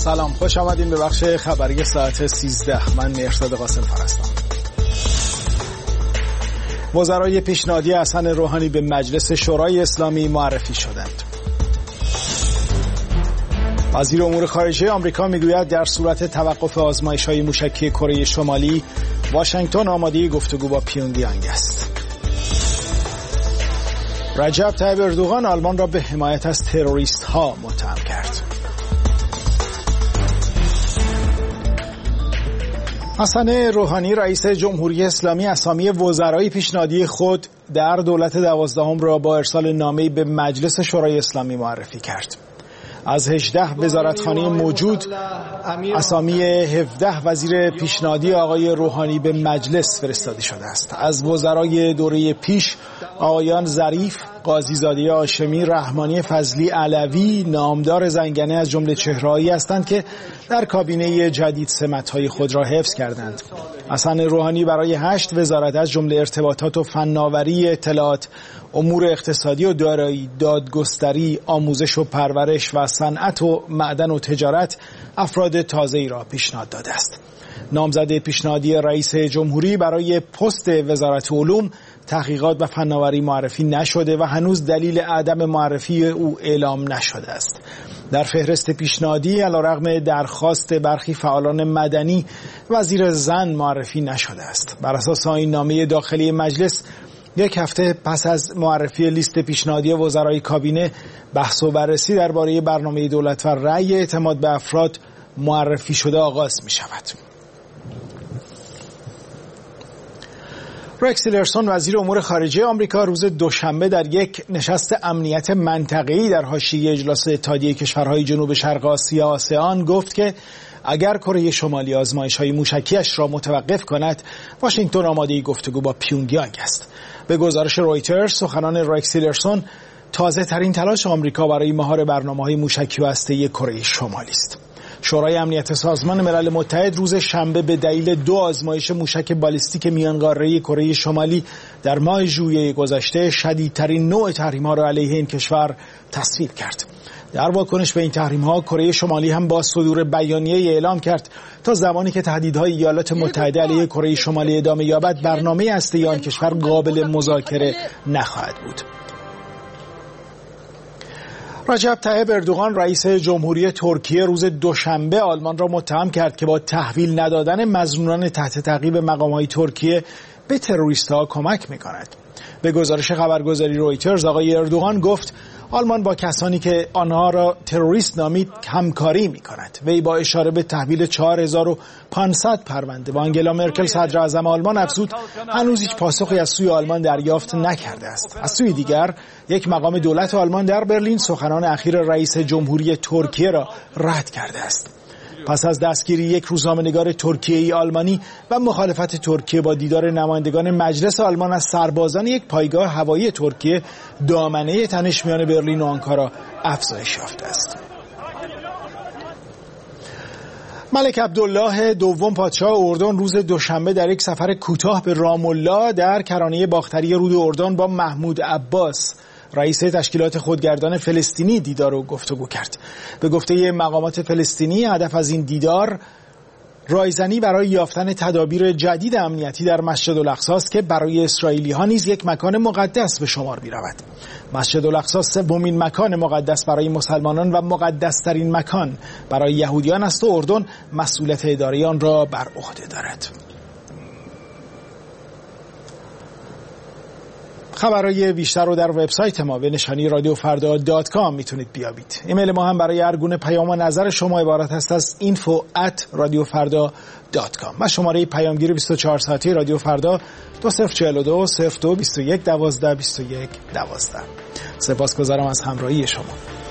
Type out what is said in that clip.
سلام، خوش آمدین به بخش خبری ساعت 13. من مهرداد قاسم‌فر هستم. وزرای پیشنهادی حسن روحانی به مجلس شورای اسلامی معرفی شدند. وزیر امور خارجه آمریکا میگوید در صورت توقف آزمایش‌های موشکی کره شمالی، واشنگتن آماده گفتگو با پیونگیانگ است. رجب طیب اردوغان آلمان را به حمایت از تروریست‌ها متهم کرد. حسن روحانی رئیس جمهوری اسلامی اسامی وزرای پیشنهادی خود در دولت 12 را با ارسال نامه‌ای به مجلس شورای اسلامی معرفی کرد. از 18 وزارتخانه موجود اسامی 17 وزیر پیشنهادی آقای روحانی به مجلس فرستاده شده است. از وزرای دوره پیش آقایان ظریف، قاضیزاده هاشمی، رحمانی فضلی علوی، نامدار زنگنه از جمله چهره‌هایی هستند که در کابینه جدید سمت‌های خود را حفظ کردند. حسن روحانی برای 8 وزارت از جمله ارتباطات و فناوری، اطلاعات، امور اقتصادی و دارایی، دادگستری، آموزش و پرورش و صنعت و معدن و تجارت افراد تازه‌ای را پیشنهاد داده است. نامزد پیشنهادی رئیس جمهوری برای پست وزارت علوم، تحقیقات و فناوری معرفی نشده و هنوز دلیل عدم معرفی او اعلام نشده است. در فهرست پیشنهادی علیرغم درخواست برخی فعالان مدنی، وزیر زن معرفی نشده است. بر اساس آیین‌نامه داخلی مجلس، یک هفته پس از معرفی لیست پیشنهادی وزرای کابینه، بحث و بررسی درباره برنامه دولت و رأی اعتماد به افراد معرفی شده آغاز می شود. رکس تیلرسون وزیر امور خارجه آمریکا روز دوشنبه در یک نشست امنیت منطقه‌ای در حاشیه اجلاس اتحادیه کشورهای جنوب شرق آسیا آسئان گفت که اگر کره شمالی آزمایش‌های موشکیش را متوقف کند، واشنگتن آماده گفتگو با پیونگیانگ است. به گزارش رویترز، سخنان رکس تیلرسون تازه ترین تلاش آمریکا برای مهار برنامه‌های موشکی و هسته‌ای کره شمالی است. شورای امنیت سازمان ملل متحد روز شنبه به دلیل 2 آزمایش موشک بالیستیک میانقاره کره شمالی در ماه ژوئیه گذشته شدیدترین نوع تحریم‌ها را علیه این کشور تصویب کرد. در واکنش به این تحریم‌ها، کره شمالی هم با صدور بیانیه اعلام کرد تا زمانی که تهدیدهای ایالات متحده علیه کره شمالی ادامه یابد، برنامه هسته‌ای آن کشور قابل مذاکره نخواهد بود. رجب طیب اردوغان رئیس جمهوری ترکیه روز دوشنبه آلمان را متهم کرد که با تحویل ندادن مظنونان تحت تعقیب مقام‌های ترکیه به تروریست‌ها کمک می‌کند. به گزارش خبرگزاری رویترز، آقای اردوغان گفت آلمان با کسانی که آنها را تروریست نامید همکاری می‌کند. وی با اشاره به تحویل 4500 پرونده با آنگلا مرکل صدر اعظم آلمان افزود هنوز هیچ پاسخی از سوی آلمان دریافت نکرده است. از سوی دیگر، یک مقام دولت آلمان در برلین سخنان اخیر رئیس جمهوری ترکیه را رد کرده است. پس از دستگیری یک روزنامه‌نگار ترکیه‌ای آلمانی و مخالفت ترکیه با دیدار نمایندگان مجلس آلمان از سربازان یک پایگاه هوایی ترکیه، دامنه تنش میان برلین و آنکارا افزایش یافته است. ملک عبدالله دوم پادشاه اردن روز دوشنبه در یک سفر کوتاه به رام الله در کرانه باختری رود اردن با محمود عباس رئیس تشکیلات خودگردان فلسطینی دیدار و گفتگو کرد. به گفته مقامات فلسطینی، هدف از این دیدار رایزنی برای یافتن تدابیر جدید امنیتی در مسجد الاقصی است که برای اسرائیلی‌ها نیز یک مکان مقدس به شمار می‌رود. مسجد الاقصی سومین مکان مقدس برای مسلمانان و مقدس‌ترین مکان برای یهودیان است و اردن مسئولیت اداره آن را بر عهده دارد. خبرهای بیشتر رو در وبسایت ما به نشانی radiofarda.com میتونید بیابید. ایمیل ما هم برای هر گونه پیام و نظر شما عبارت است از info@radiofarda.com و شماره پیامگیر 24 ساعته رادیو فردا 2042 02 21 12 21 12. سپاسگزارم از همراهی شما.